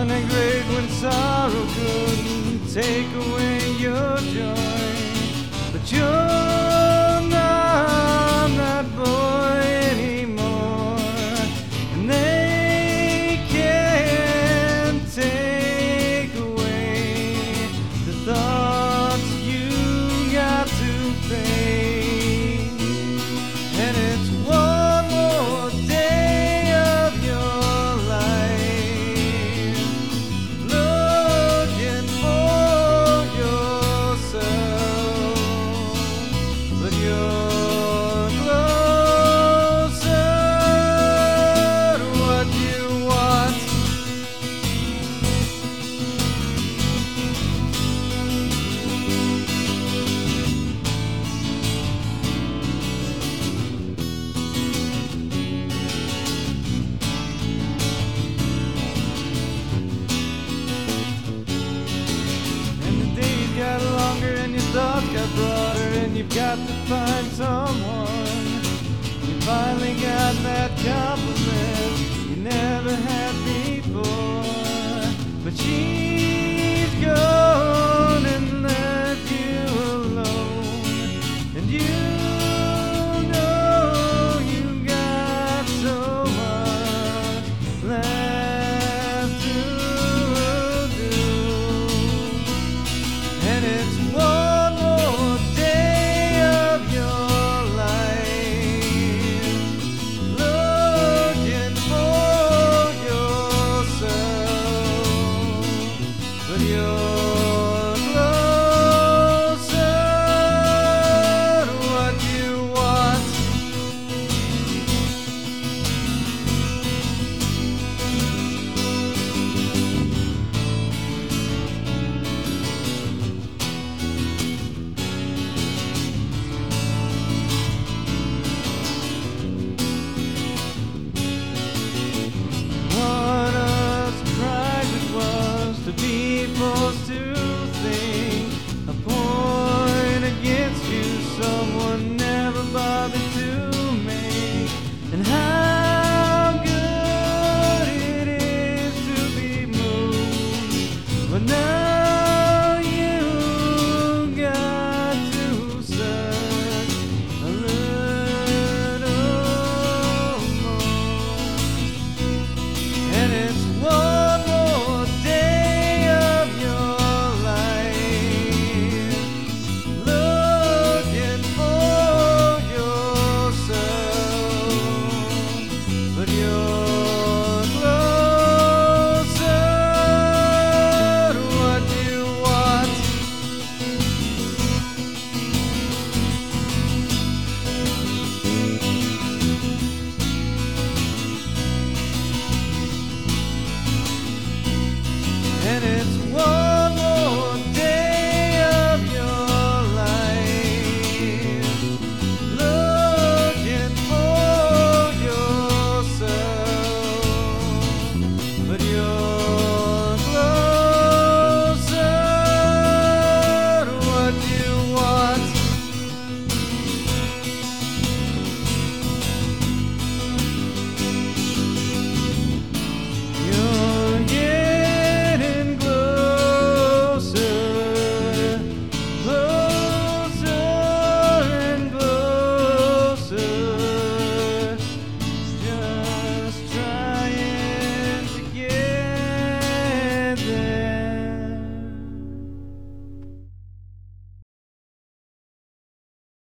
Wasn't it great when sorrow couldn't take away your joy? But you're not that boy anymore, and they can't take away the thoughts you got to face. And it's one more day of your life looking for yourself, but you're closer to what you want. And the days got longer and your thoughts got broader, and you've got to find someone. You finally got that compliment you never had before, but she's gone.